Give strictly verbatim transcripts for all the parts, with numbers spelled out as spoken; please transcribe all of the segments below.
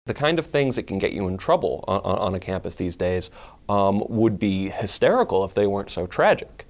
The kind of things that can get you in trouble on, on a campus these days um, would be hysterical if they weren't so tragic.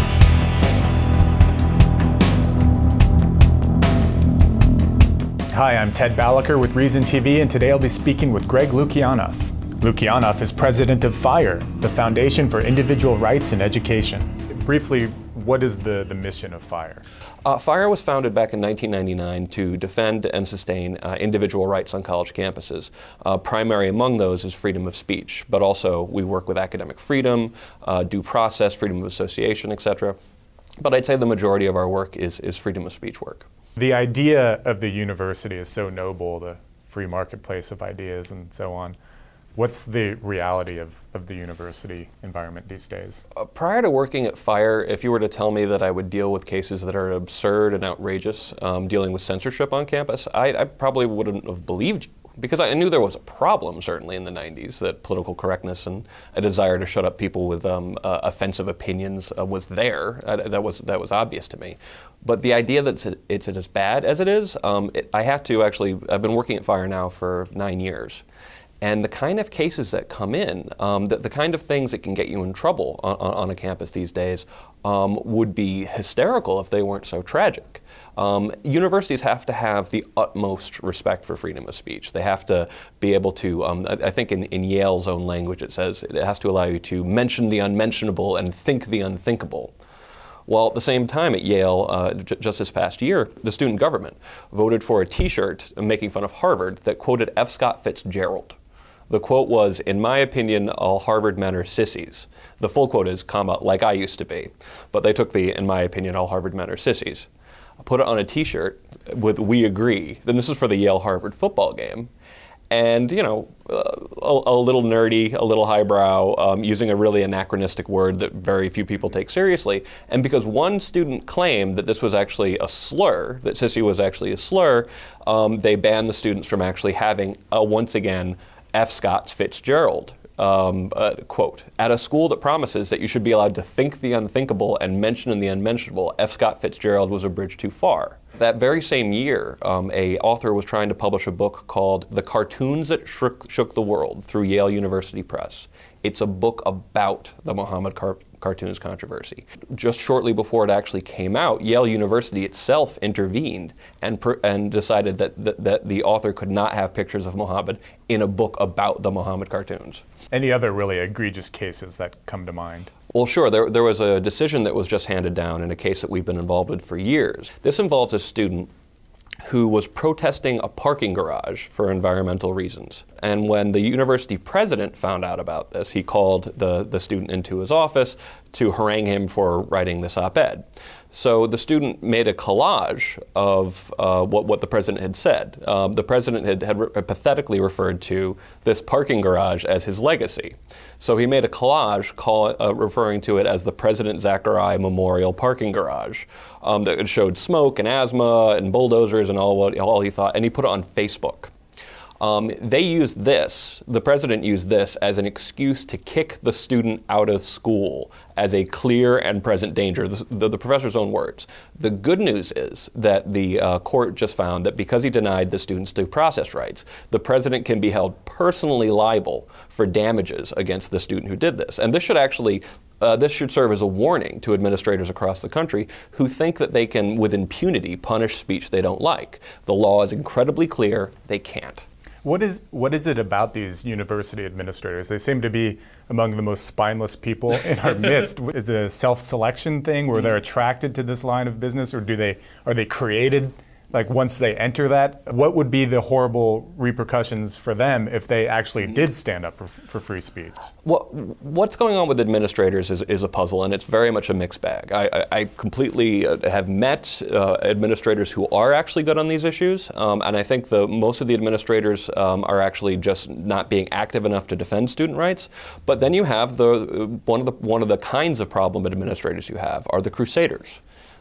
Hi, I'm Ted Balaker with Reason T V, and today I'll be speaking with Greg Lukianoff. Lukianoff is president of FIRE, the Foundation for Individual Rights in Education. Briefly, what is the, the mission of FIRE? Uh, FIRE was founded back in nineteen ninety-nine to defend and sustain uh, individual rights on college campuses. Uh, primary among those is freedom of speech, but also we work with academic freedom, uh, due process, freedom of association, et cetera. But I'd say the majority of our work is, is freedom of speech work. The idea of the university is so noble, the free marketplace of ideas and so on. What's the reality of, of the university environment these days? Uh, prior to working at FIRE, if you were to tell me that I would deal with cases that are absurd and outrageous, um, dealing with censorship on campus, I, I probably wouldn't have believed you. Because I knew there was a problem, certainly in the nineties, that political correctness and a desire to shut up people with um, uh, offensive opinions uh, was there. Uh, that was that was obvious to me. But the idea that it's, it's as bad as it is, um, it, I have to actually, I've been working at FIRE now for nine years. And the kind of cases that come in, um, the, the kind of things that can get you in trouble on, on a campus these days um, would be hysterical if they weren't so tragic. Um, universities have to have the utmost respect for freedom of speech. They have to be able to, um, I, I think in, in Yale's own language it says it has to allow you to mention the unmentionable and think the unthinkable. While at the same time at Yale, uh, j- just this past year, the student government voted for a t-shirt making fun of Harvard that quoted F. Scott Fitzgerald. The quote was, "In my opinion, all Harvard men are sissies." The full quote is, comma, "like I used to be." But they took the, "in my opinion, all Harvard men are sissies." I put it on a t-shirt with "we agree." Then this is for the Yale-Harvard football game. And, you know, uh, a, a little nerdy, a little highbrow, um, using a really anachronistic word that very few people take seriously. And because one student claimed that this was actually a slur, that sissy was actually a slur, um, they banned the students from actually having, a, once again, F. Scott Fitzgerald um, uh, quote. "At a school that promises that you should be allowed to think the unthinkable and mention the unmentionable, F. Scott Fitzgerald was a bridge too far." That very same year, um, a author was trying to publish a book called The Cartoons That Shook, Shook the World through Yale University Press. It's a book about the Muhammad car- cartoons controversy. Just shortly before it actually came out, Yale University itself intervened and per- and decided that, that that the author could not have pictures of Muhammad in a book about the Muhammad cartoons. Any other really egregious cases that come to mind? Well, sure. There, there was a decision that was just handed down in a case that we've been involved with for years. This involves a student who was protesting a parking garage for environmental reasons. And when the university president found out about this, he called the, the student into his office to harangue him for writing this op-ed. So the student made a collage of uh, what, what the president had said. Um, the president had, had re- pathetically referred to this parking garage as his legacy. So he made a collage call, uh, referring to it as the President Zachariah Memorial Parking Garage um, that showed smoke and asthma and bulldozers and all what all he thought, and he put it on Facebook. Um, they used this, the president used this as an excuse to kick the student out of school as a clear and present danger, the, the, the professor's own words. The good news is that the uh, court just found that because he denied the student's due process rights, the president can be held personally liable for damages against the student who did this. And this should actually Uh, this should serve as a warning to administrators across the country who think that they can, with impunity, punish speech they don't like. The law is incredibly clear. They can't. What is what is it about these university administrators? They seem to be among the most spineless people in our midst. Is it a self-selection thing where they're attracted to this line of business, or do they are they created? Like once they enter that, what would be the horrible repercussions for them if they actually did stand up for, for free speech? What, what's going on with administrators is, is a puzzle, and it's very much a mixed bag. I, I, I completely uh, have met uh, administrators who are actually good on these issues, um, and I think the most of the administrators um, are actually just not being active enough to defend student rights. But then you have the one of the one of the kinds of problem administrators you have are the crusaders.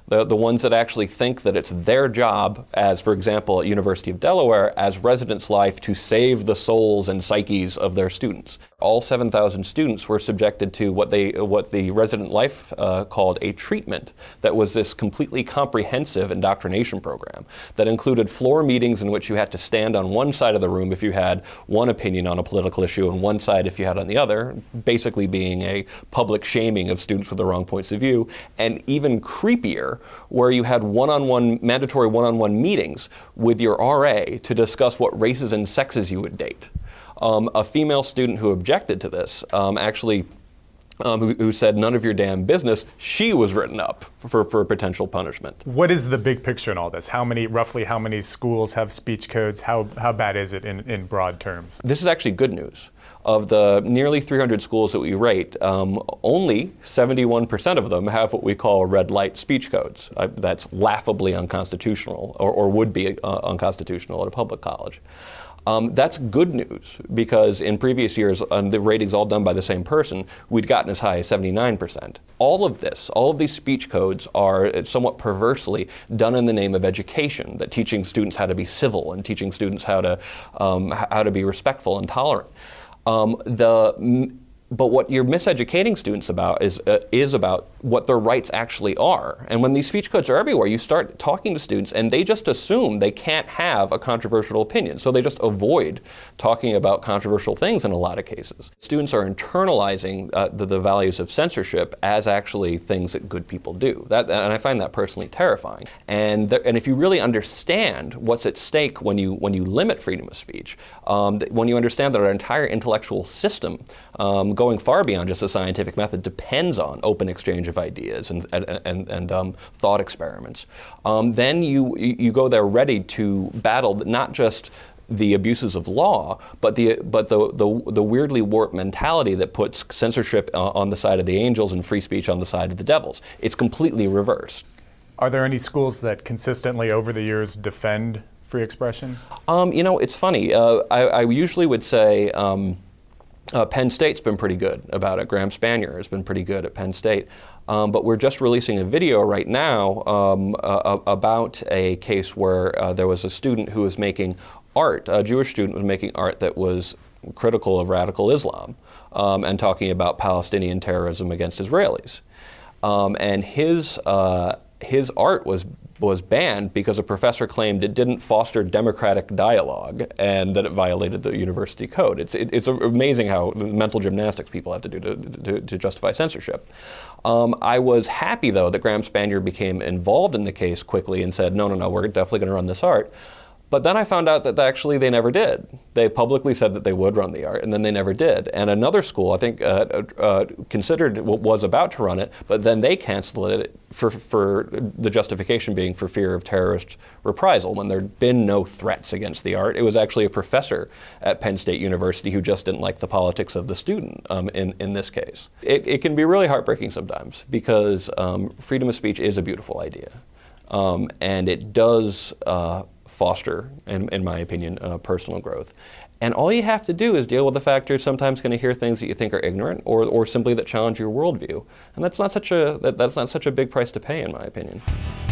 The, the ones that actually think that it's their job, as for example at University of Delaware, as residence life to save the souls and psyches of their students. All seven thousand students were subjected to what they, what the resident life uh, called a treatment that was this completely comprehensive indoctrination program that included floor meetings in which you had to stand on one side of the room if you had one opinion on a political issue and one side if you had on the other, basically being a public shaming of students with the wrong points of view, and even creepier, where you had one-on-one, mandatory one-on-one meetings with your R A to discuss what races and sexes you would date. Um, a female student who objected to this um, actually Um, who, who said, none of your damn business, she was written up for, for potential punishment. What is the big picture in all this? How many, roughly how many schools have speech codes? How, how bad is it in, in broad terms? This is actually good news. Of the nearly three hundred schools that we rate, um, only seventy-one percent of them have what we call red light speech codes. Uh, that's laughably unconstitutional, or, or would be uh, unconstitutional at a public college. Um, that's good news, because in previous years, um, the ratings all done by the same person, we'd gotten as high as seventy-nine percent. All of this, all of these speech codes are somewhat perversely done in the name of education, that teaching students how to be civil and teaching students how to, um, how to be respectful and tolerant. Um, the, but what you're miseducating students about is, uh, is about what their rights actually are. And when these speech codes are everywhere, you start talking to students and they just assume they can't have a controversial opinion. So they just avoid talking about controversial things in a lot of cases. Students are internalizing uh, the, the values of censorship as actually things that good people do. That, and I find that personally terrifying. And, there, and if you really understand what's at stake when you, when you limit freedom of speech, um, when you understand that our entire intellectual system, um, going far beyond just the scientific method, depends on open exchange of ideas and, and, and, and um, thought experiments, um, then you, you go there ready to battle not just the abuses of law, but the but the the, the weirdly warped mentality that puts censorship uh, on the side of the angels and free speech on the side of the devils. It's completely reversed. Are there any schools that consistently over the years defend free expression? Um, you know, it's funny. Uh, I, I usually would say um, uh, Penn State's been pretty good about it. Graham Spanier has been pretty good at Penn State. Um, but we're just releasing a video right now um, uh, about a case where uh, there was a student who was making art, a Jewish student was making art that was critical of radical Islam um, and talking about Palestinian terrorism against Israelis. Um, and his uh, his art was was banned because a professor claimed it didn't foster democratic dialogue and that it violated the university code. It's it, it's amazing how the mental gymnastics people have to do to, to, to justify censorship. Um, I was happy, though, that Graham Spanier became involved in the case quickly and said, no, no, no, we're definitely going to run this art. But then I found out that actually they never did. They publicly said that they would run the art, and then they never did. And another school, I think, uh, uh, considered was about to run it, but then they canceled it for, for the justification being for fear of terrorist reprisal, when there'd been no threats against the art. It was actually a professor at Penn State University who just didn't like the politics of the student um, in, in this case. It, it can be really heartbreaking sometimes, because um, freedom of speech is a beautiful idea. Um, and it does uh, foster, in, in my opinion, uh, personal growth. And all you have to do is deal with the fact you're sometimes going to hear things that you think are ignorant, or, or simply that challenge your worldview. And that's not such a that, that's not such a big price to pay, in my opinion.